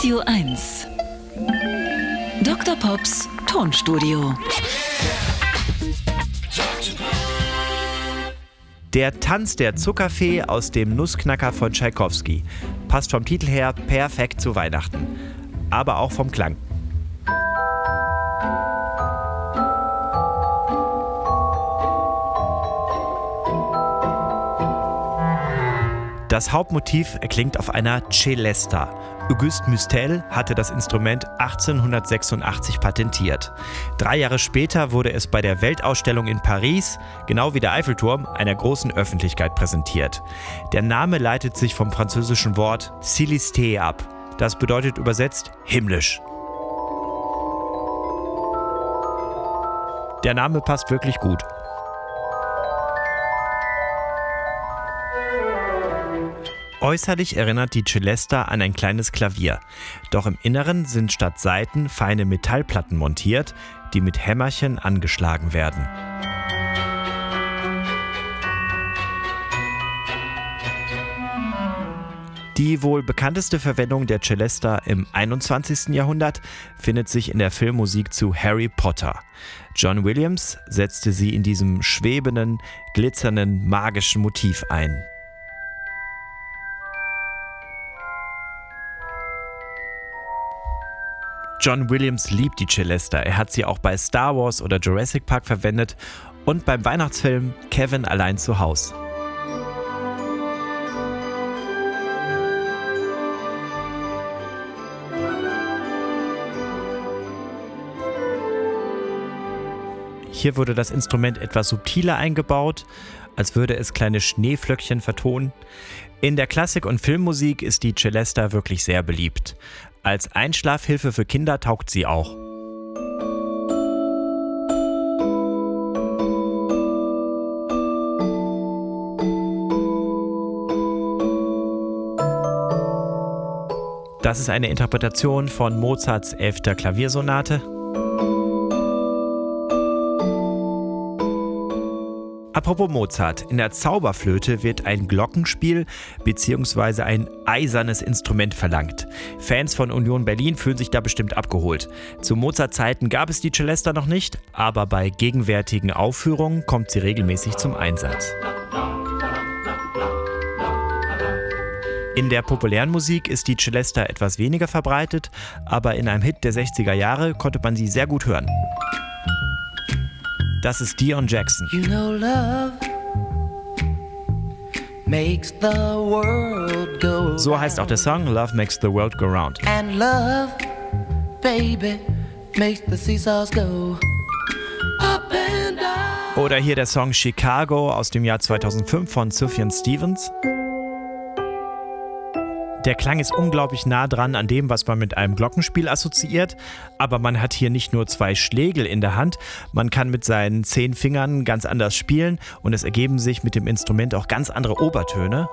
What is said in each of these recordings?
Radio 1. Dr. Pops Tonstudio. Der Tanz der Zuckerfee aus dem Nussknacker von Tschaikowski passt vom Titel her perfekt zu Weihnachten, aber auch vom Klang. Das Hauptmotiv erklingt auf einer Celesta. Auguste Mustel hatte das Instrument 1886 patentiert. 3 Jahre später wurde es bei der Weltausstellung in Paris, genau wie der Eiffelturm, einer großen Öffentlichkeit präsentiert. Der Name leitet sich vom französischen Wort Célesté ab. Das bedeutet übersetzt himmlisch. Der Name passt wirklich gut. Äußerlich erinnert die Celesta an ein kleines Klavier. Doch im Inneren sind statt Saiten feine Metallplatten montiert, die mit Hämmerchen angeschlagen werden. Die wohl bekannteste Verwendung der Celesta im 21. Jahrhundert findet sich in der Filmmusik zu Harry Potter. John Williams setzte sie in diesem schwebenden, glitzernden, magischen Motiv ein. John Williams liebt die Celesta. Er hat sie auch bei Star Wars oder Jurassic Park verwendet und beim Weihnachtsfilm Kevin allein zu Haus. Hier wurde das Instrument etwas subtiler eingebaut, als würde es kleine Schneeflöckchen vertonen. In der Klassik- und Filmmusik ist die Celesta wirklich sehr beliebt. Als Einschlafhilfe für Kinder taugt sie auch. Das ist eine Interpretation von Mozarts 11. Klaviersonate. Apropos Mozart, in der Zauberflöte wird ein Glockenspiel bzw. ein eisernes Instrument verlangt. Fans von Union Berlin fühlen sich da bestimmt abgeholt. Zu Mozart-Zeiten gab es die Celesta noch nicht, aber bei gegenwärtigen Aufführungen kommt sie regelmäßig zum Einsatz. In der populären Musik ist die Celesta etwas weniger verbreitet, aber in einem Hit der 60er Jahre konnte man sie sehr gut hören. Das ist Dion Jackson. You know love makes the world go. So heißt auch der Song Love Makes the World Go Round. And love, baby, makes the seesaws go up and down. Oder hier der Song Chicago aus dem Jahr 2005 von Sufjan Stevens. Der Klang ist unglaublich nah dran an dem, was man mit einem Glockenspiel assoziiert, aber man hat hier nicht nur 2 Schlägel in der Hand, man kann mit seinen 10 Fingern ganz anders spielen und es ergeben sich mit dem Instrument auch ganz andere Obertöne.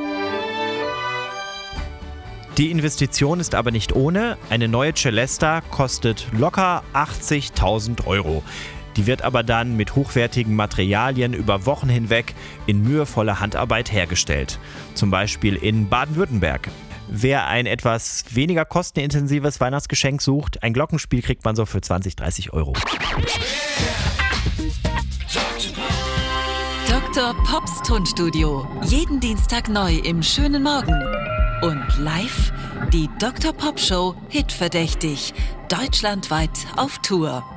Die Investition ist aber nicht ohne. Eine neue Celesta kostet locker 80.000 €. Die wird aber dann mit hochwertigen Materialien über Wochen hinweg in mühevoller Handarbeit hergestellt. Zum Beispiel in Baden-Württemberg. Wer ein etwas weniger kostenintensives Weihnachtsgeschenk sucht, ein Glockenspiel kriegt man so für 20-30 €. Dr. Pops Tonstudio. Jeden Dienstag neu im schönen Morgen. Und live die Dr. Pop Show Hitverdächtig. Deutschlandweit auf Tour.